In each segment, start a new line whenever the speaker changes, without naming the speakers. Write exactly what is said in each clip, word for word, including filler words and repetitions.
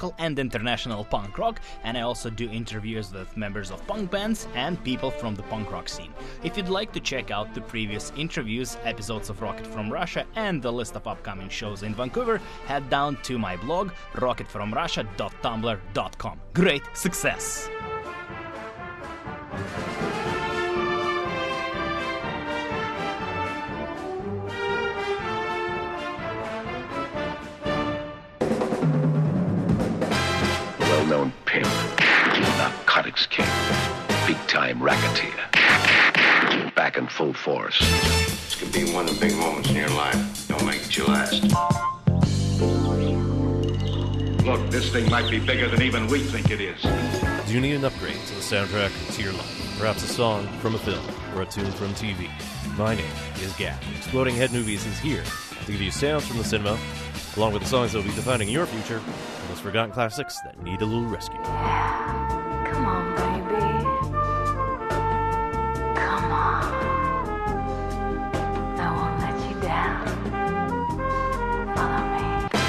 local and international punk rock, and I also do interviews with members of punk bands and people from the punk rock scene. If you'd like to check out the previous interviews, episodes of Rocket from Russia, and the list of upcoming shows in Vancouver, head down to my blog, rocket from russia dot tumblr dot com. Great success!
Well-known pimp, narcotics king, big-time racketeer, back in full force.
This could be one of the big moments in your life. Don't make it your last.
Look, this thing might be bigger than even we think it is.
Do you need an upgrade to the soundtrack to your life? Perhaps a song from a film or a tune from T V? My name is Gap. Exploding Head Movies is here to give you sounds from the cinema, along with the songs that will be defining your future, and those forgotten classics that need a little rescue.
Come on, baby. Come on. I won't let you down. Follow me.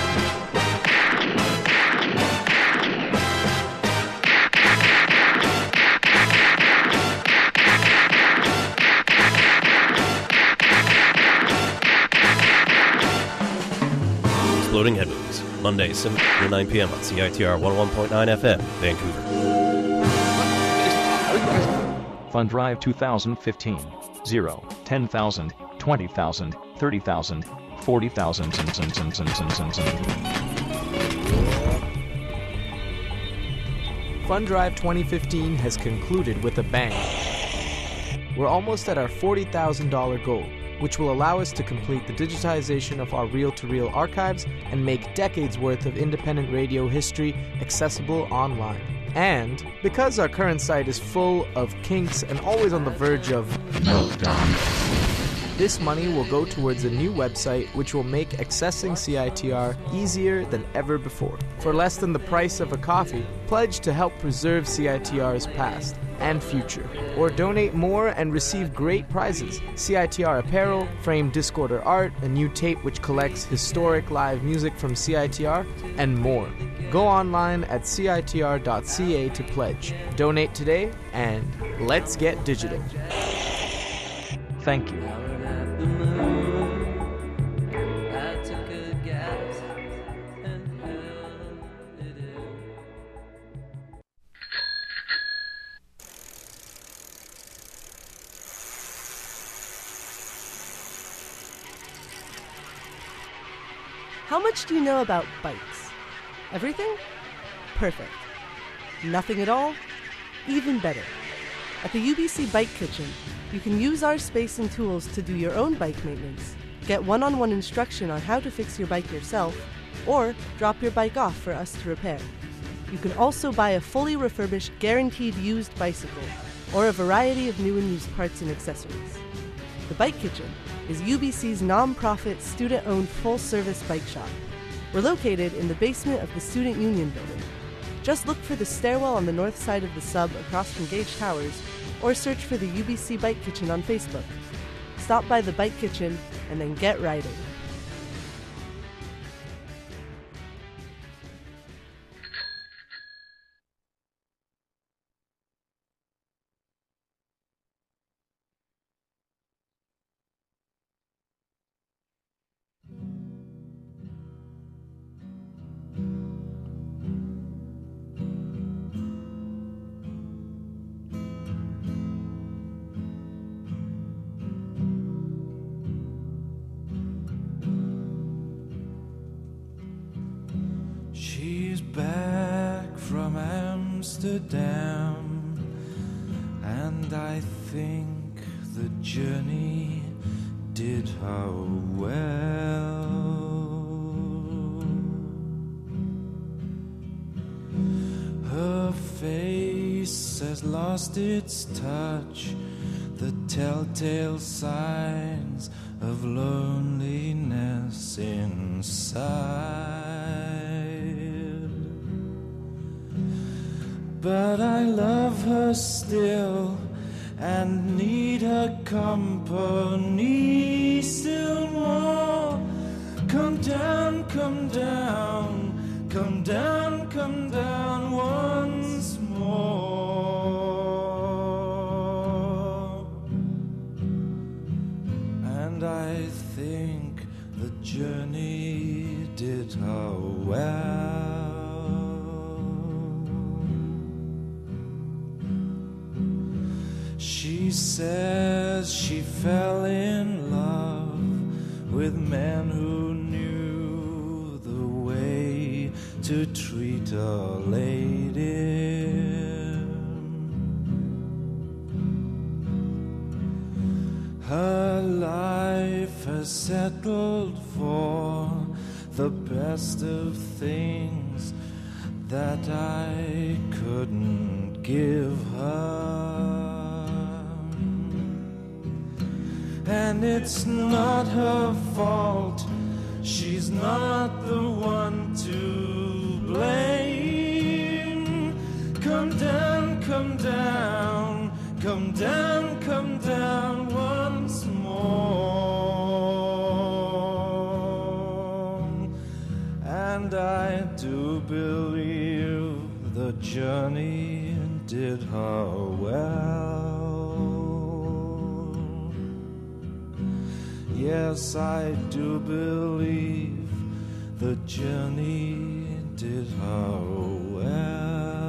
Exploding Head Movies, Monday, seven to nine p.m. on C I T R one oh one point nine F M, Vancouver.
Fund Drive two thousand fifteen. zero, ten thousand, twenty thousand, thirty thousand, forty thousand.
Fund Drive twenty fifteen has concluded with a bang. We're almost at our forty thousand dollars goal, which will allow us to complete the digitization of our reel-to-reel archives and make decades worth of independent radio history accessible online. And because our current site is full of kinks and always on the verge of meltdown, this money will go towards a new website which will make accessing C I T R easier than ever before. For less than the price of a coffee, pledge to help preserve C I T R's past and future. Or donate more and receive great prizes. C I T R apparel, framed Discorder art, a new tape which collects historic live music from C I T R, and more. Go online at C I T R dot C A to pledge. Donate today, and let's get digital.
Thank you.
How much do you know about bikes? Everything? Perfect. Nothing at all? Even better. At the U B C Bike Kitchen, you can use our space and tools to do your own bike maintenance, get one-on-one instruction on how to fix your bike yourself, or drop your bike off for us to repair. You can also buy a fully refurbished, guaranteed used bicycle, or a variety of new and used parts and accessories. The Bike Kitchen is U B C's non-profit, student-owned, full-service bike shop. We're located in the basement of the Student Union building. Just look for the stairwell on the north side of the sub across from Gage Towers, or search for the U B C Bike Kitchen on Facebook. Stop by the Bike Kitchen and then get riding.
Back from Amsterdam, and I think the journey did her well. Her face has lost its touch, the telltale signs of loneliness inside. But I love her still and need her company still more. Come down, come down, come down, come says she fell in love with men who knew the way to treat a lady. Her life has settled for the best of things that I couldn't give her. And it's not her fault, she's not the one to blame. Come down, come down, come down, come down once more. And I do believe the journey did her well. Yes, I do believe the journey did her well.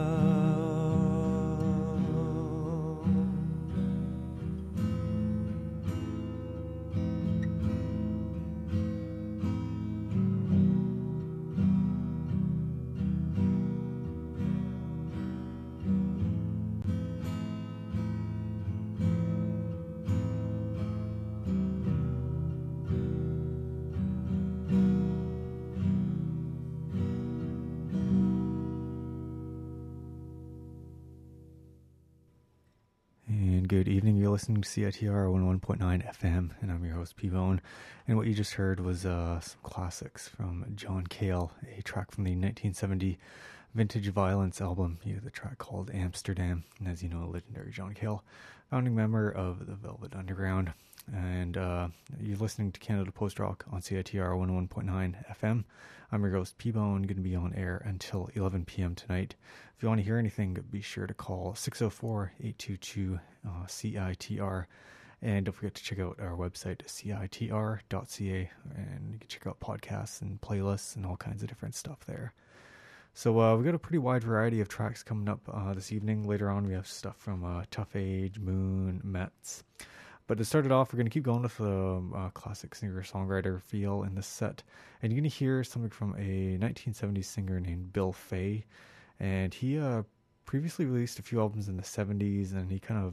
Good evening, you're listening to C I T R one oh one point nine F M, and I'm your host, P-Bone. And what you just heard was uh, some classics from John Cale, a track from the nineteen seventy Vintage Violence album. You have the track called Amsterdam, and as you know, legendary John Cale, founding member of the Velvet Underground. And uh, you're listening to Canada Post Rock on C I T R one oh one point nine F M. I'm your host, P-Bone, going to be on air until eleven p.m. tonight. If you want to hear anything, be sure to call six oh four, eight two two, C I T R. And don't forget to check out our website, C I T R dot C A, and you can check out podcasts and playlists and all kinds of different stuff there. So uh, we've got a pretty wide variety of tracks coming up uh, this evening. Later on, we have stuff from uh, Tough Age, Moon, Metz. But to start it off, we're going to keep going with the uh, classic singer-songwriter feel in this set. And you're going to hear something from a nineteen seventies singer named Bill Fay. And he uh, previously released a few albums in the seventies, and he kind of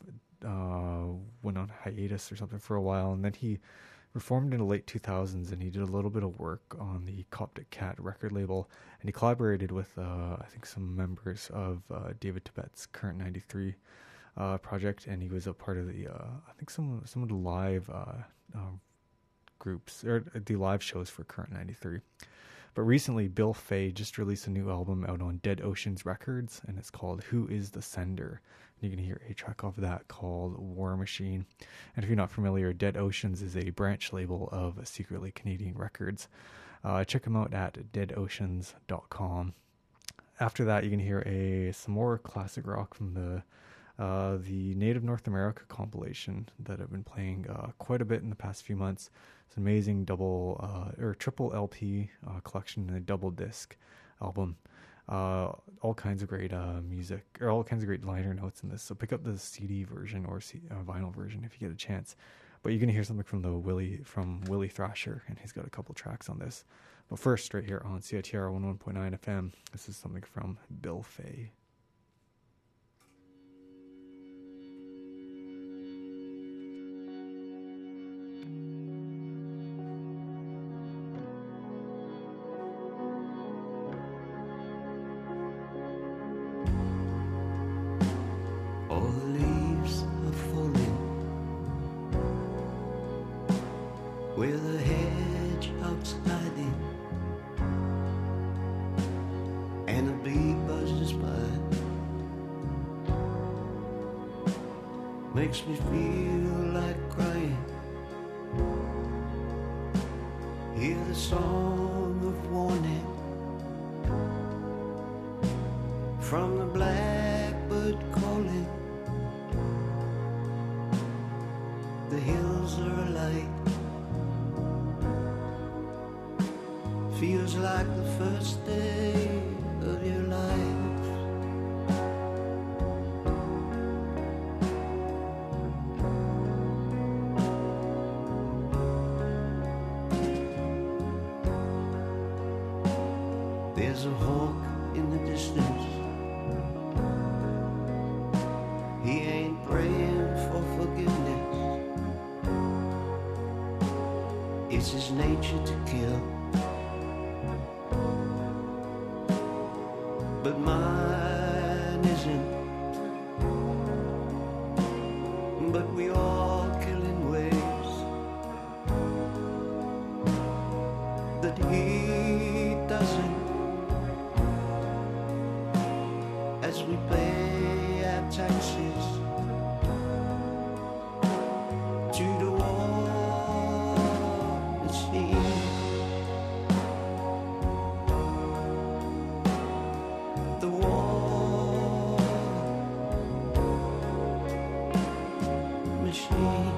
uh, went on hiatus or something for a while. And then he reformed in the late two thousands, and he did a little bit of work on the Coptic Cat record label. And he collaborated with, uh, I think, some members of uh, David Tibet's Current ninety-three Uh, project, and he was a part of the uh, I think some some of the live uh, uh, groups or the live shows for Current ninety-three. But recently, Bill Fay just released a new album out on Dead Oceans Records, and it's called Who Is the Sender? And you can hear a track off of that called War Machine. And if you're not familiar, Dead Oceans is a branch label of Secretly Canadian Records. Uh, check them out at dead oceans dot com. After that, you can hear a some more classic rock from the Uh, the Native North America compilation that I've been playing uh, quite a bit in the past few months. It's an amazing double uh, or triple L P uh, collection and a double disc album. Uh, all kinds of great uh, music, or all kinds of great liner notes in this. So pick up the C D version or C- uh, vinyl version if you get a chance. But you're gonna hear something from the Willie from Willie Thrasher, and he's got a couple tracks on this. But first, right here on C I T R one oh one point nine F M, this is something from Bill Fay.
Makes me feel like crying. Hear the song of warning from the blackbird calling. The hills are alight. Feels like the first day of your life. in the distance. He ain't praying for forgiveness. It's his nature to kill. But mine isn't. But we all kill in ways that he doesn't. As we pay our taxes to the war machine. The war machine.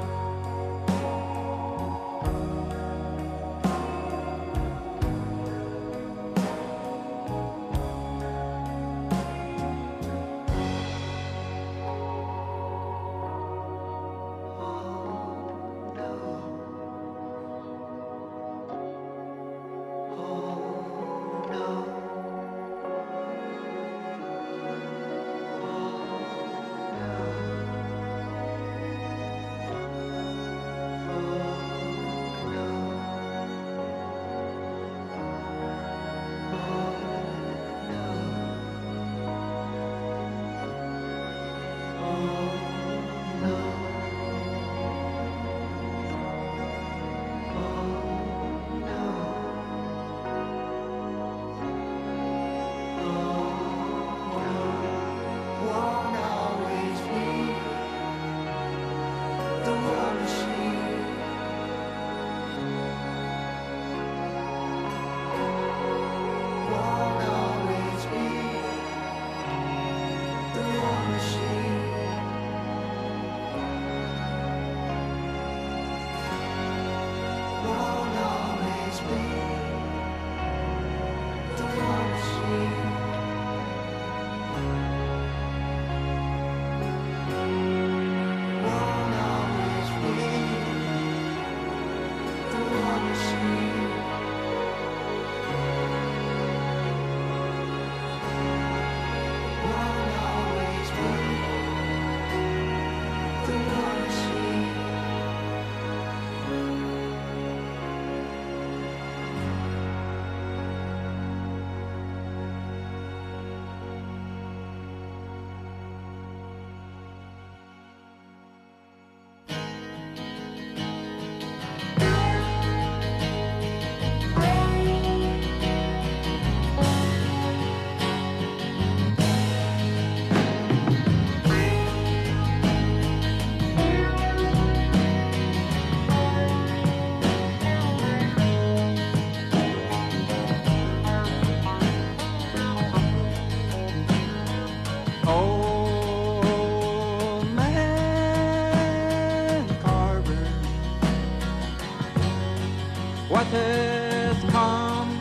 What has come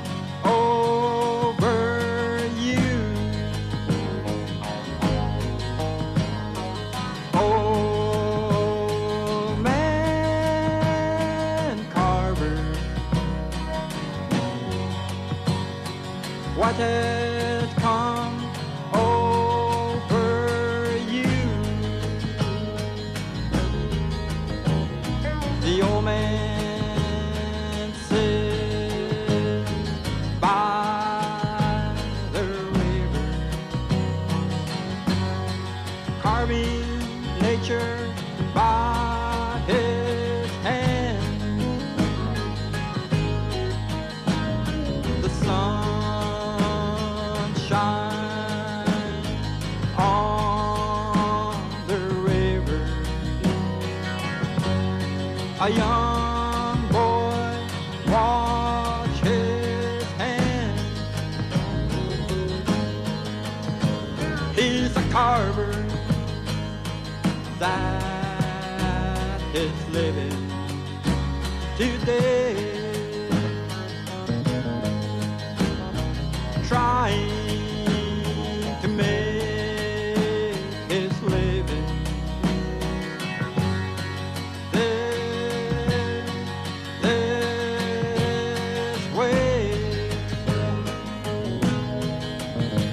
over you? Oh, man Carver, what has come over you? The old man nature by his hand. The sun shines on the river. A young boy watch his hand. He's a carver that is living today, trying to make his living this, this way.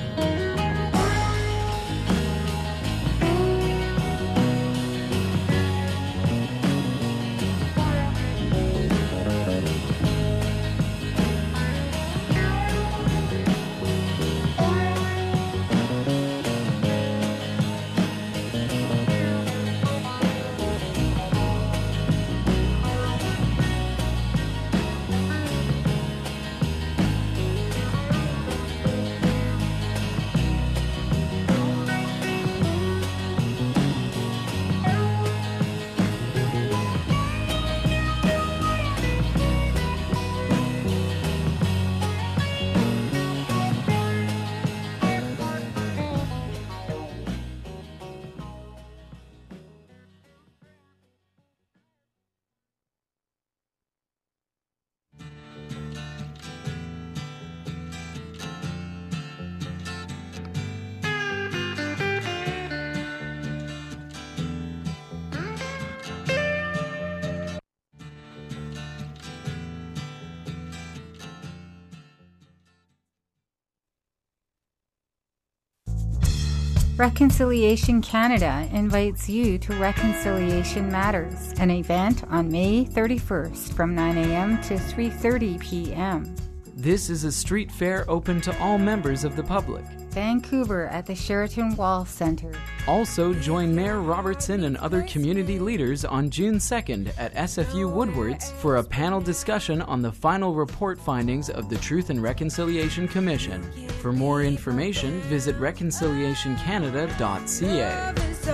Reconciliation Canada invites you to Reconciliation Matters, an event on May thirty-first from nine a.m. to three thirty p.m.
This is a street fair open to all members of the public.
Vancouver at the Sheraton Wall Centre.
Also, join Mayor Robertson and other community leaders on June second at S F U Woodwards for a panel discussion on the final report findings of the Truth and Reconciliation Commission. For more information, visit reconciliation canada dot c a.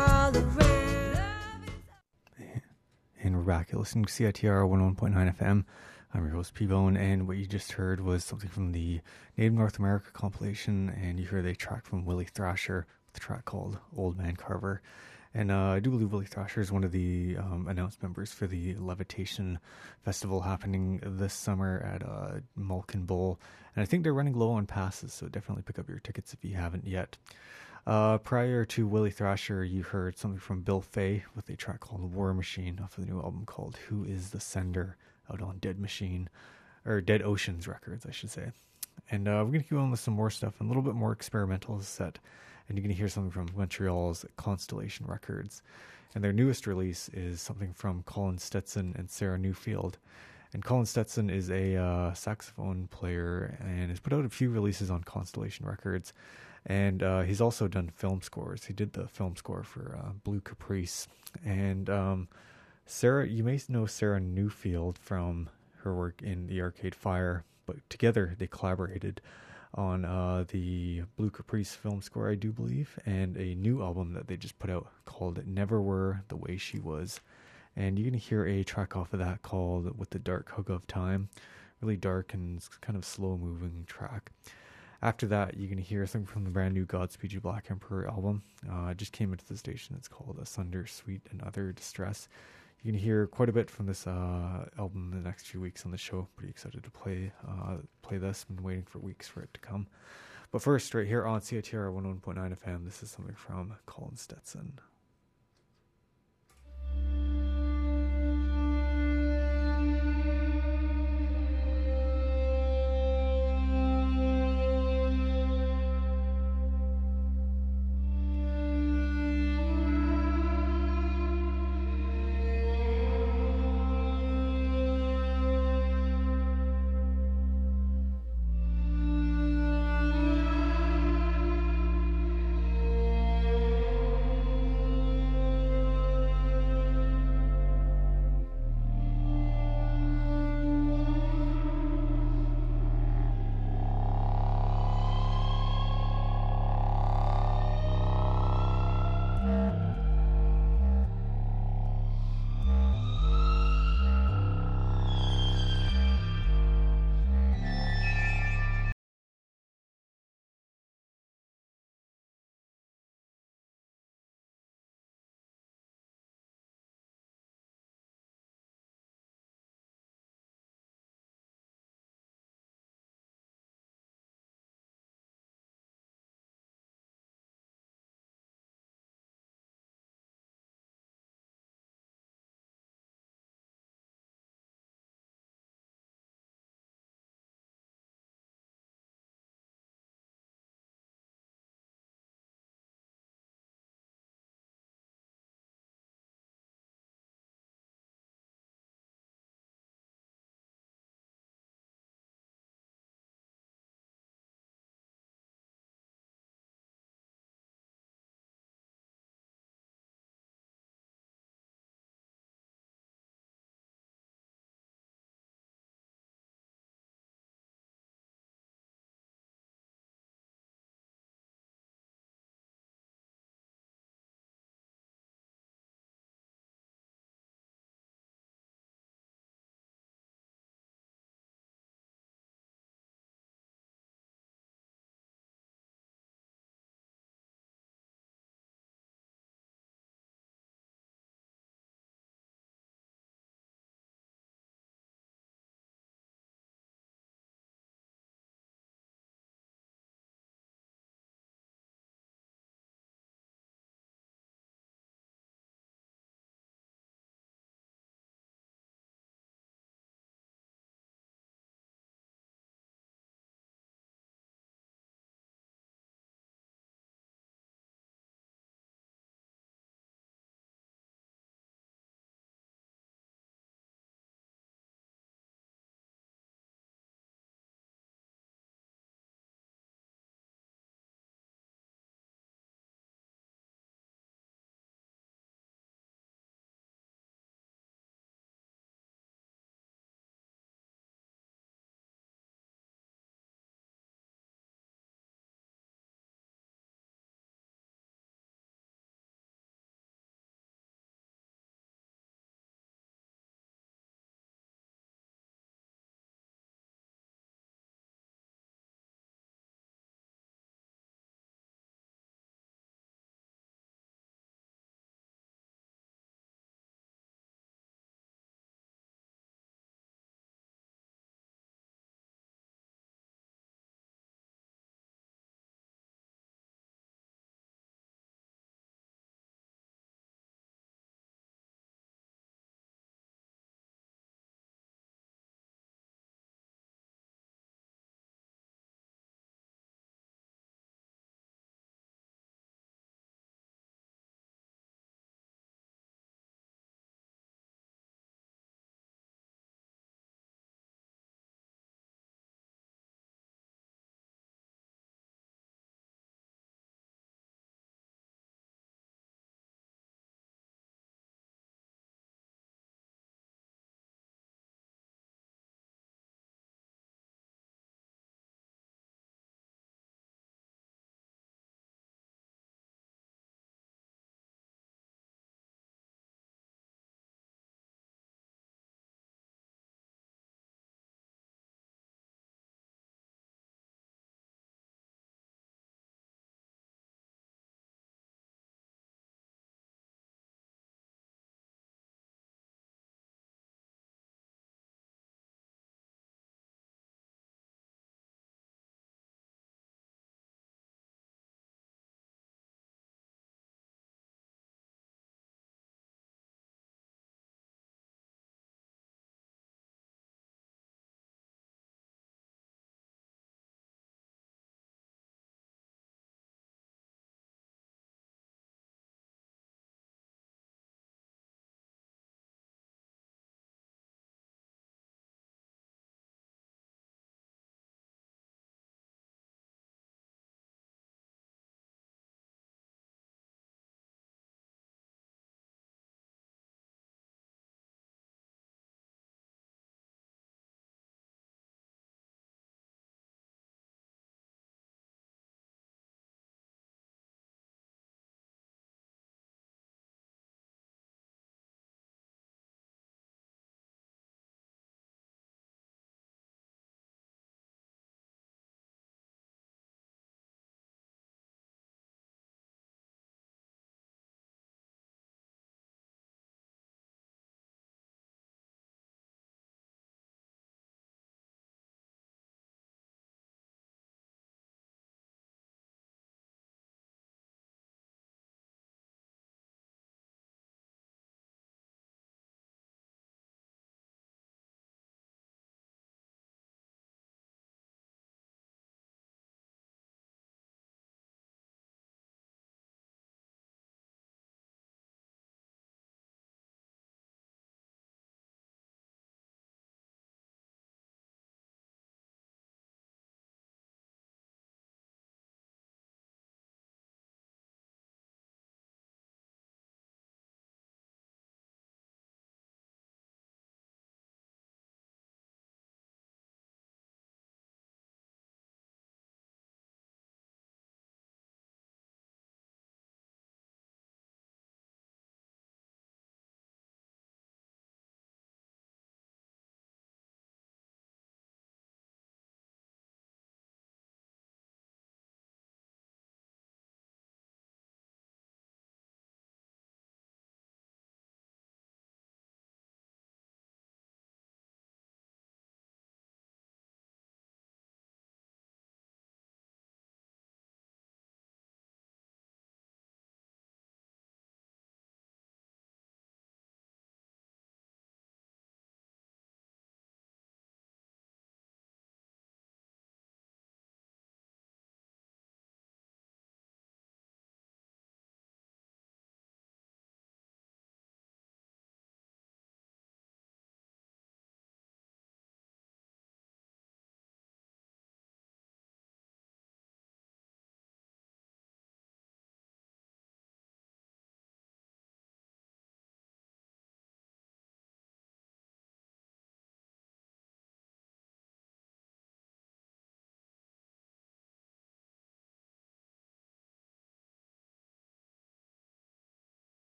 And we're back. You're listening to C I T R one oh one point nine F M. I'm your host, P-Bone, and what you just heard was something from the Native North America compilation, and you heard a track from Willie Thrasher, the track called Old Man Carver. And uh, I do believe Willie Thrasher is one of the um, announced members for the Levitation Festival happening this summer at uh, Malkin Bowl. And I think they're running low on passes, so definitely pick up your tickets if you haven't yet. Uh, prior to Willie Thrasher, you heard something from Bill Fay with a track called War Machine off of the new album called Who is the Sender, out on Dead Machine, or Dead Oceans Records, I should say. And uh, we're going to keep on with some more stuff, and a little bit more experimental set. And you're going to hear something from Montreal's Constellation Records. And their newest release is something from Colin Stetson and Sarah Newfield. And Colin Stetson is a uh, saxophone player and has put out a few releases on Constellation Records. And uh, he's also done film scores. He did the film score for uh, Blue Caprice. And um, Sarah, you may know Sarah Newfield from her work in The Arcade Fire, but together they collaborated on uh, the Blue Caprice film score, I do believe, and a new album that they just put out called Never Were the Way She Was. And you're going to hear a track off of that called With the Dark Hug of Time. Really dark and kind of slow-moving track. After that, you're going to hear something from the brand new Godspeed You Black Emperor album. Uh, it just came into the station. It's called Asunder, Sweet, and Other Distress. You can hear quite a bit from this uh, album in the next few weeks on the show. Pretty excited to play uh, play this. Been waiting for weeks for it to come. But first, right here on C I T R one oh one point nine F M, this is something from Colin Stetson.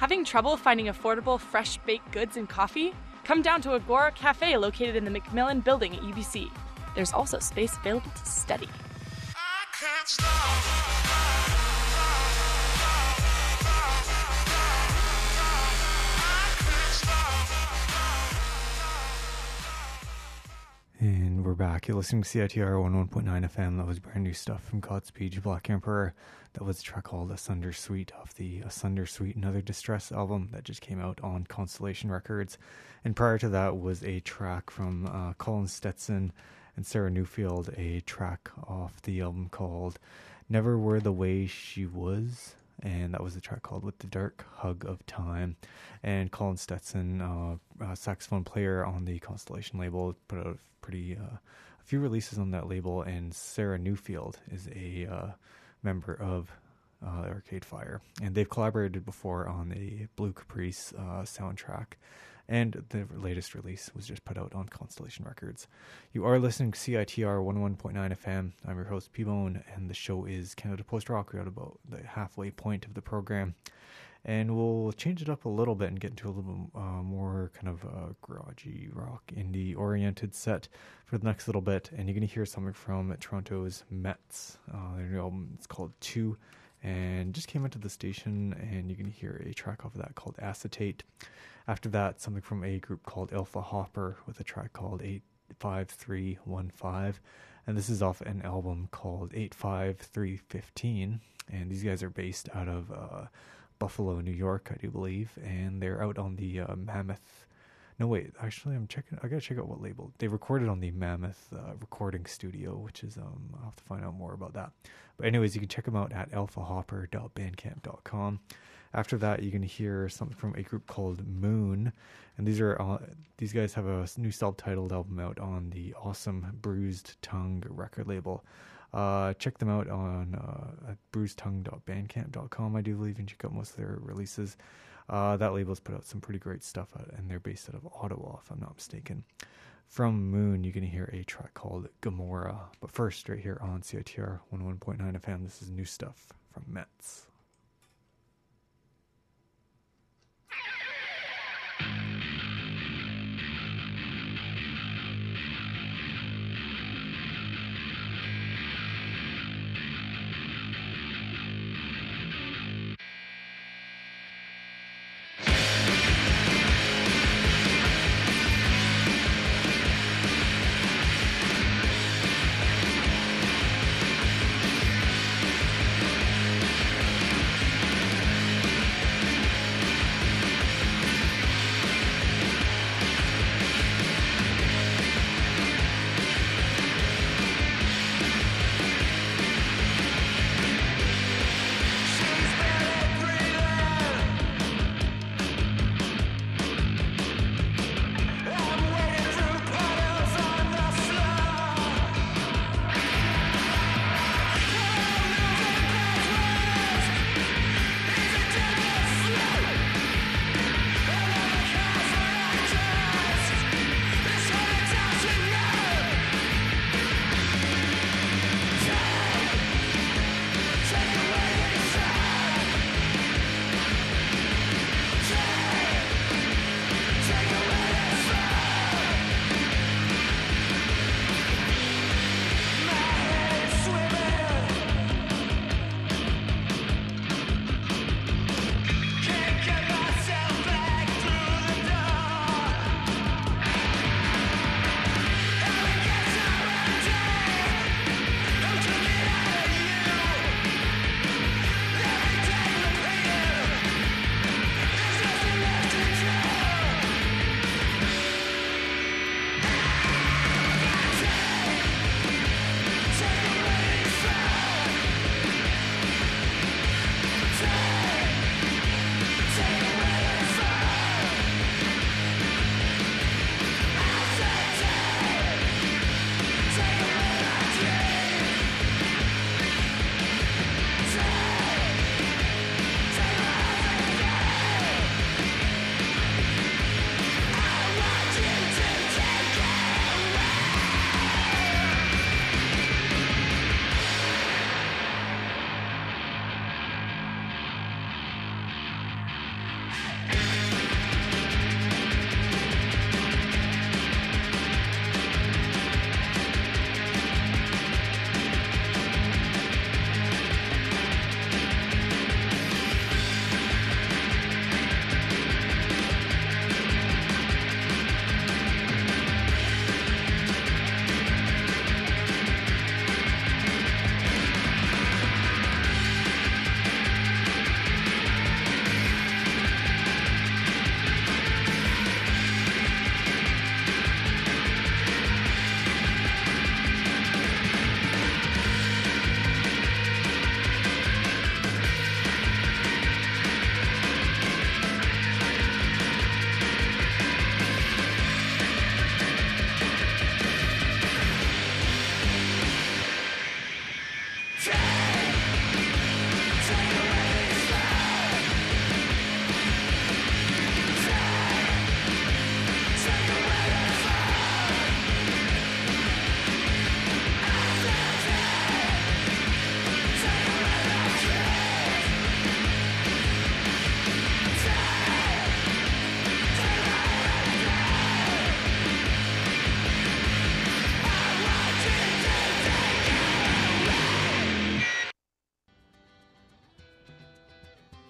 Having trouble finding affordable, fresh baked goods and coffee? Come down to Agora Cafe located in the Macmillan Building at U B C. There's also space available to study.
I can't stop.
And we're back. You're listening to C I T R one oh one point nine F M. That was brand new stuff from Godspeed Black Emperor. That was a track called Asunder Suite off the Asunder Suite Another Distress album that just came out on Constellation Records. And prior to that was a track from uh, Colin Stetson and Sarah Newfield, a track off the album called Never Were the Way She Was. And that was a track called With the Dark Hug of Time. And Colin Stetson, uh, a saxophone player on the Constellation label, put out a pretty uh, a few releases on that label. And Sarah Newfield is a uh, member of uh, Arcade Fire, and they've collaborated before on the Blue Caprice uh, soundtrack. And the latest release was just put out on Constellation Records. You are listening to C I T R one oh one point nine F M. I'm your host, P-Bone, and the show is Canada Post Rock. We're at about the halfway point of the program. And we'll change it up a little bit and get into a little uh, more kind of uh, garagey rock, indie-oriented set for the next little bit. And you're going to hear something from Toronto's Mets. Uh, their new album, it's called Two, and just came into the station, and you're going to hear a track off of that called Acetate. After that, something from a group called Alpha Hopper with a track called eight five three one five. And this is off an album called eight five three fifteen. And these guys are based out of uh, Buffalo, New York, I do believe. And they're out on the uh, Mammoth. No, wait, actually, I'm checking. I got to check out what label. They recorded on the Mammoth uh, Recording Studio, which is, um, I'll have to find out more about that. But anyways, you can check them out at alpha hopper dot bandcamp dot com. After that, you're going to hear something from a group called Moon. And these are uh, these guys have a new self-titled album out on the awesome Bruised Tongue record label. Uh, check them out on uh, at bruised tongue dot bandcamp dot com, I do believe, and check out most of their releases. Uh, that label's put out some pretty great stuff, out, and they're based out of Ottawa, if I'm not mistaken. From Moon, you're going to hear a track called Gomorrah. But first, right here on C I T R one oh one point nine F M, this is new stuff from Mets.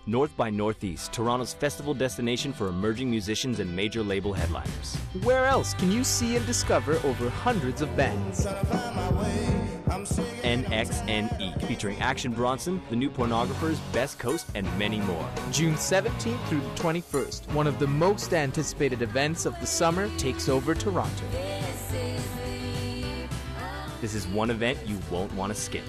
North by Northeast, Toronto's festival destination for emerging musicians and major label headliners.
Where else can you see and discover over hundreds of bands?
N X N E, featuring Action Bronson, The New Pornographers, Best Coast, and many more.
June seventeenth through the twenty-first, one of the most anticipated events of the summer takes over Toronto.
This is one event you won't want to skip.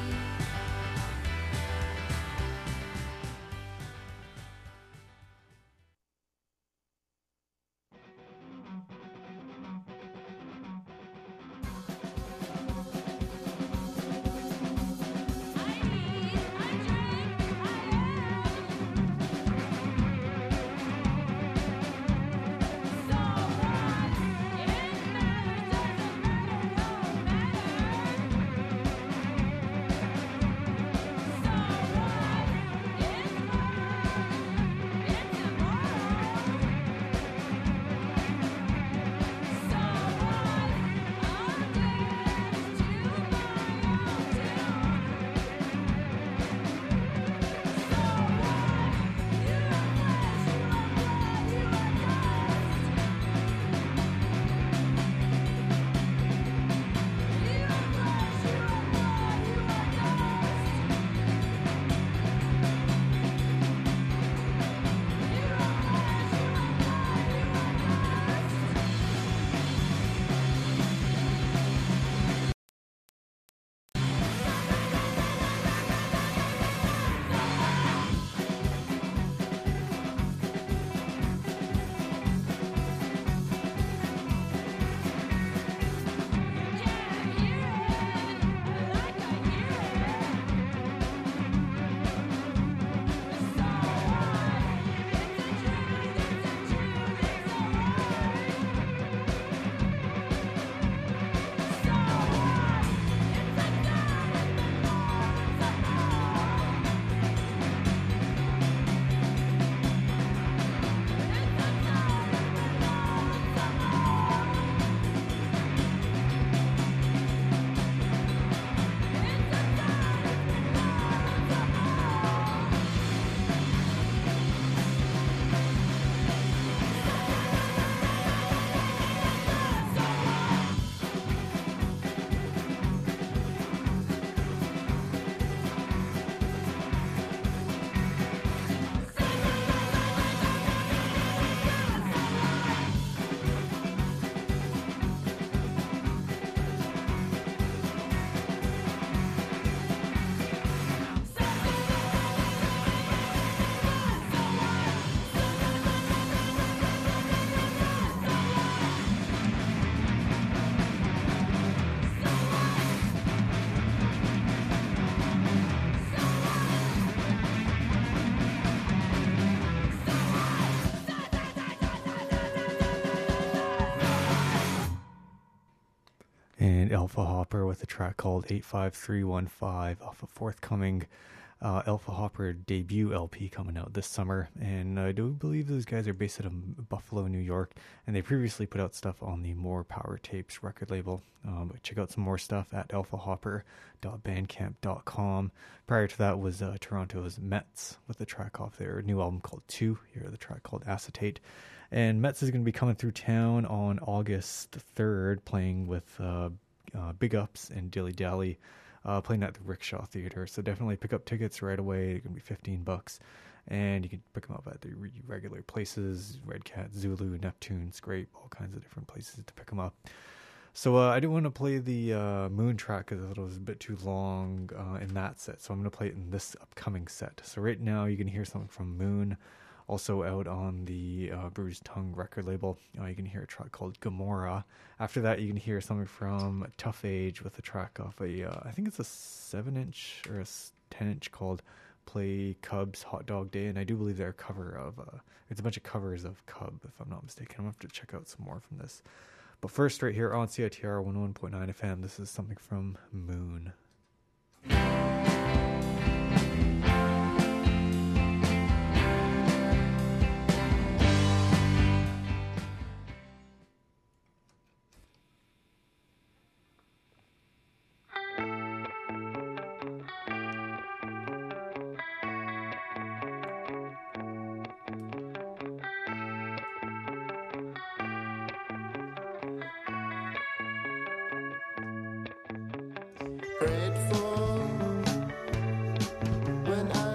And Alpha Hopper with a track called eight five three one five off a forthcoming uh, Alpha Hopper debut L P coming out this summer. And I do believe those guys are based out of Buffalo, New York, and they previously put out stuff on the More Power Tapes record label. Um, but check out some more stuff at alpha hopper dot bandcamp dot com. Prior to that was uh, Toronto's Mets with a track off their new album called Two. Here the track called Acetate. And Mets is going to be coming through town on August third, playing with uh, uh, Big Ups and Dilly Dally, uh, playing at the Rickshaw Theater. So definitely pick up tickets right away. They're going to be fifteen bucks. And you can pick them up at the regular places, Red Cat, Zulu, Neptune, Scrape, all kinds of different places to pick them up. So uh, I didn't want to play the uh, Moon track because I thought it was a bit too long uh, in that set. So I'm going to play it in this upcoming set. So right now you can hear something from Moon. Also out on the uh, Bruised Tongue record label, uh, you can hear a track called Gomorrah. After that, you can hear something from Tough Age with a track off a, uh, I think it's a seven inch or a ten inch called Play Cubs Hot Dog Day. And I do believe they're a cover of, uh, it's a bunch of covers of Cub, if I'm not mistaken. I'm going to have to check out some more from this. But first, right here on C I T R one oh one point nine F M, this is something from Moon.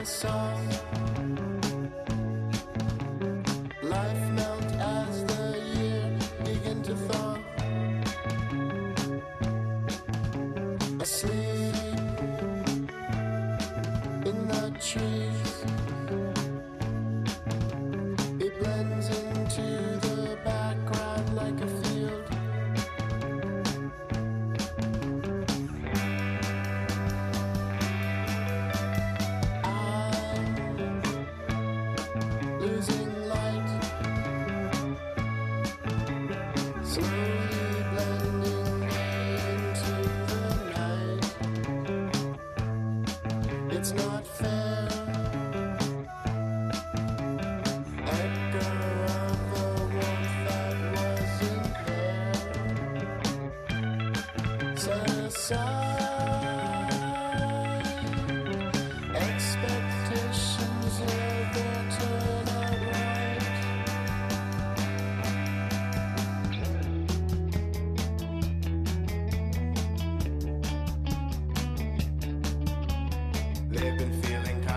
a song. Life melt as the year begin to thaw. Asleep in the trees, it blends into the background like a field. Losing light, slowly blending into the night. It's not fair. Echo of the warmth that wasn't there. Set aside expectations ever turn out right. They've been feeling kind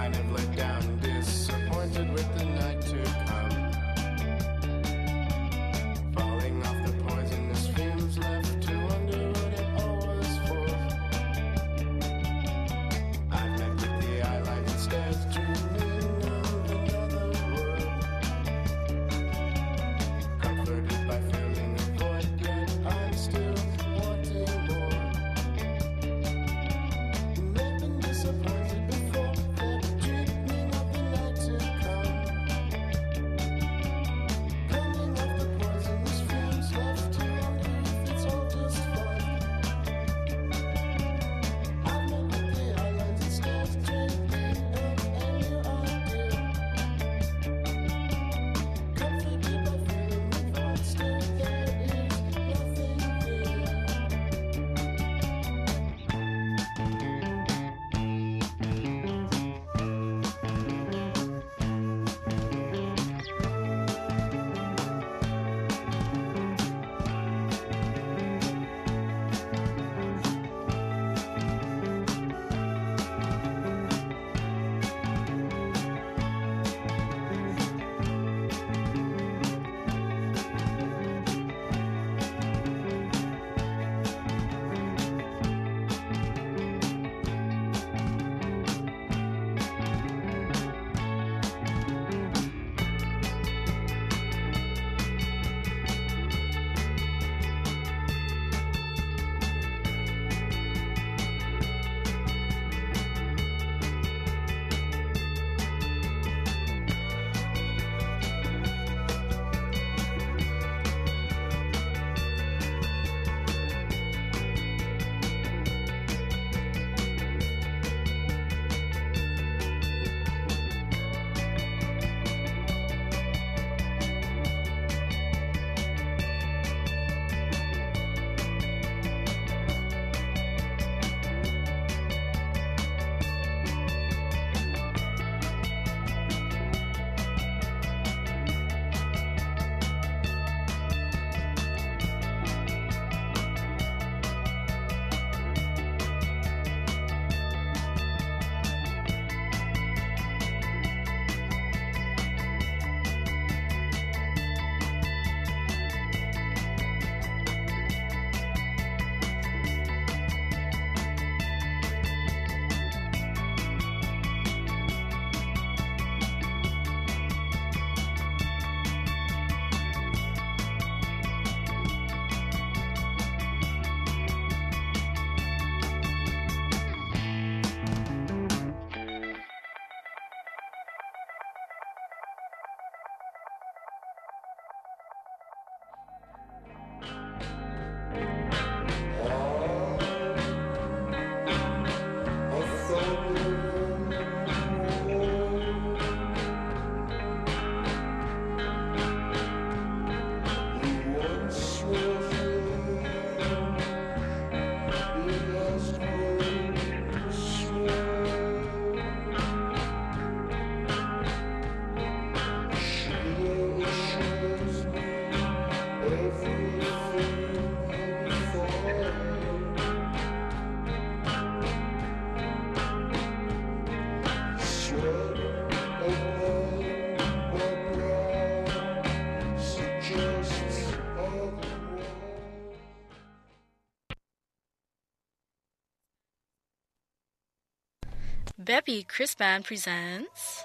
Beppy Chris Band presents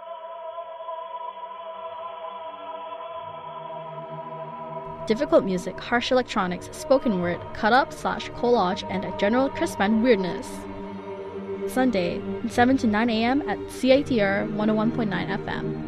difficult music, harsh electronics, spoken word, cut up slash collage, and a general Chris Band weirdness. Sunday, seven to nine a.m. at C I T R one oh one point nine F M.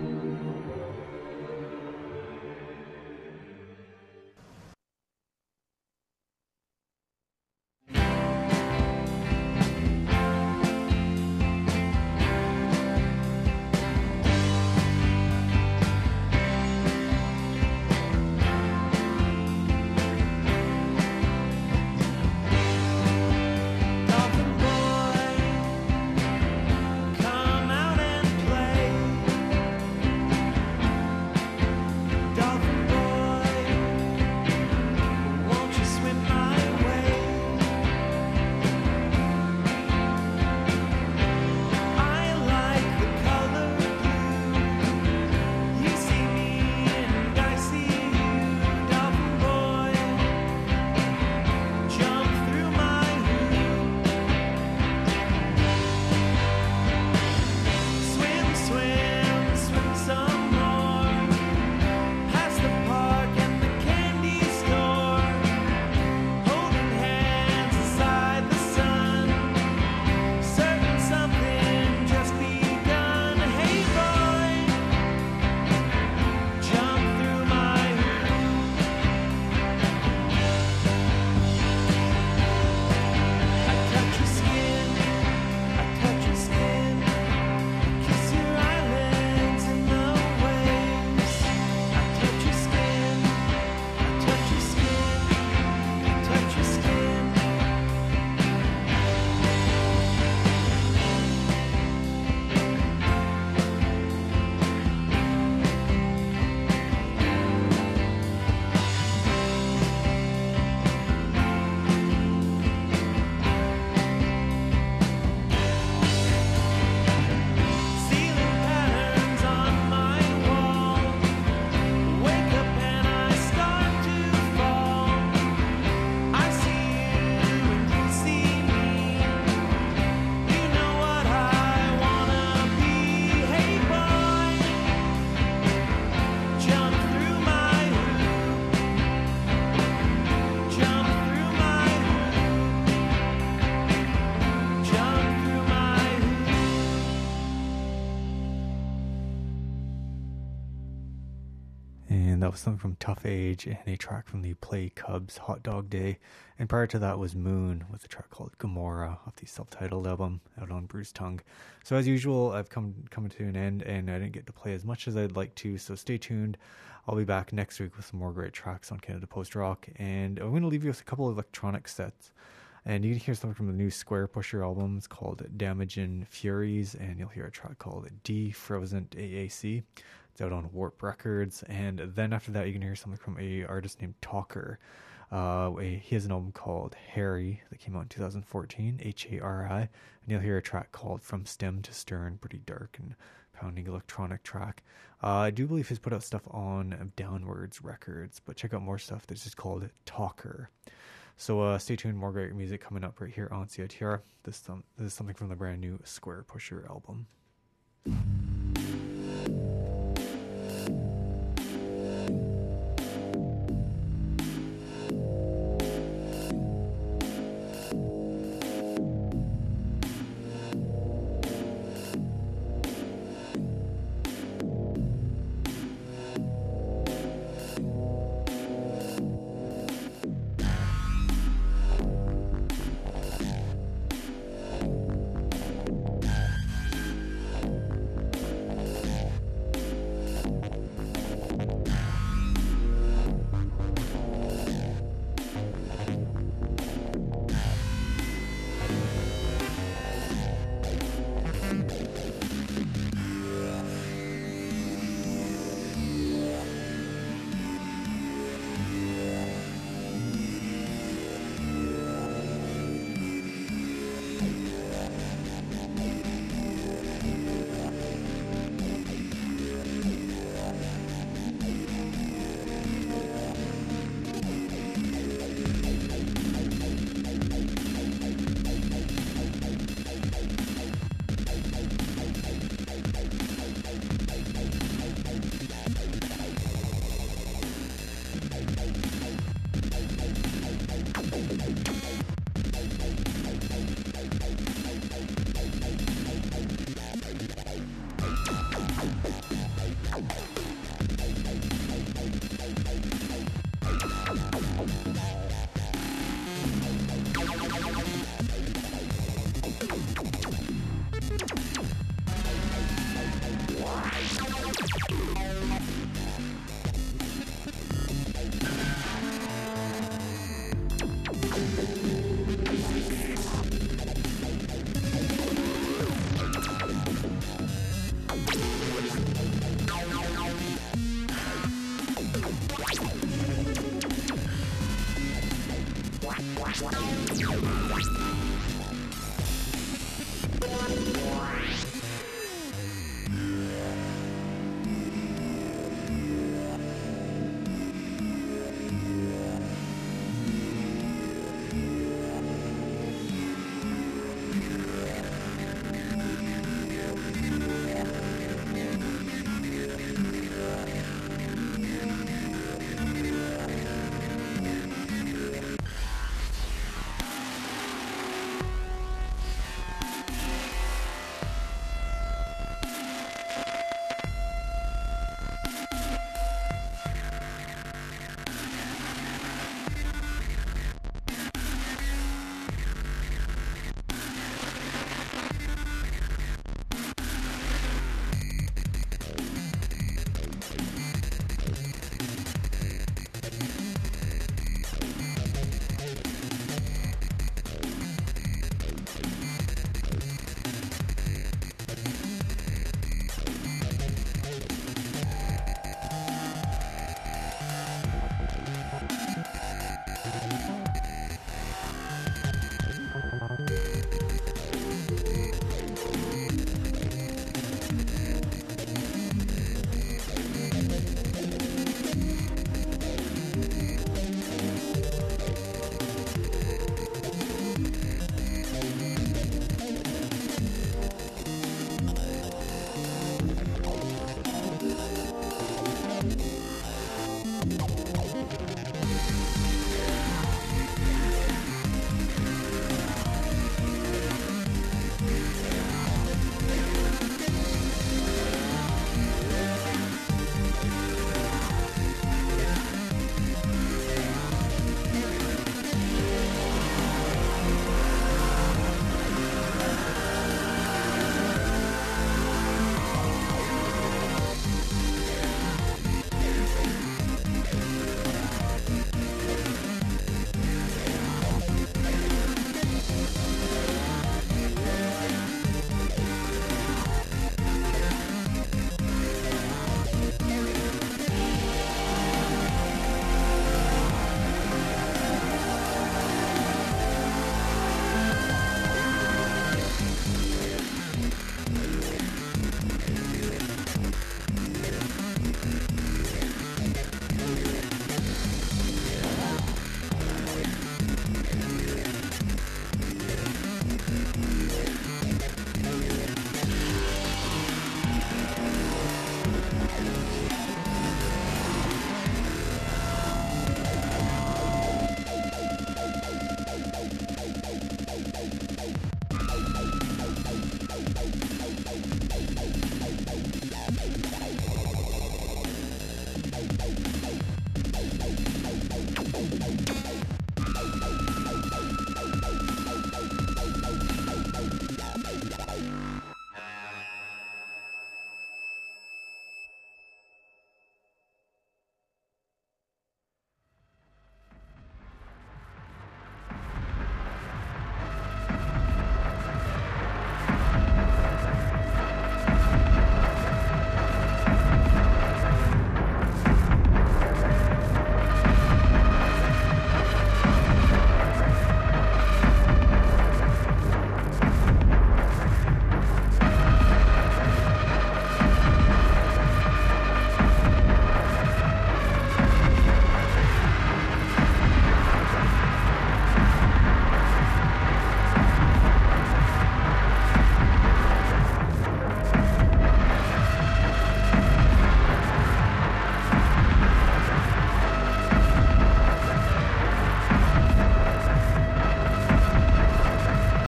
That was something from Tough Age and a track from the Play Cubs Hot Dog Day. And prior to that was Moon with a track called Gomorrah off the self-titled album out on Bruised Tongue. So as usual, I've come come to an end and I didn't get to play as much as I'd like to, so stay tuned. I'll be back next week with some more great tracks on Canada Post Rock, and I'm going to leave you with a couple of electronic sets. And you can hear something from the new Square Pusher album. It's called Damagin' Furies, and you'll hear a track called Defrozen A A C. It's out on Warp Records. And then after that, you can hear something from a artist named Talker. Uh, a, he has an album called Harry that came out in two thousand fourteen, H A R I. And you'll hear a track called From Stem to Stern, pretty dark and pounding electronic track. Uh, I do believe he's put out stuff on Downwards Records, but check out more stuff that's just called Talker. So uh, stay tuned, more great music coming up right here on C I T R. This, um, this is something from the brand new Square Pusher album.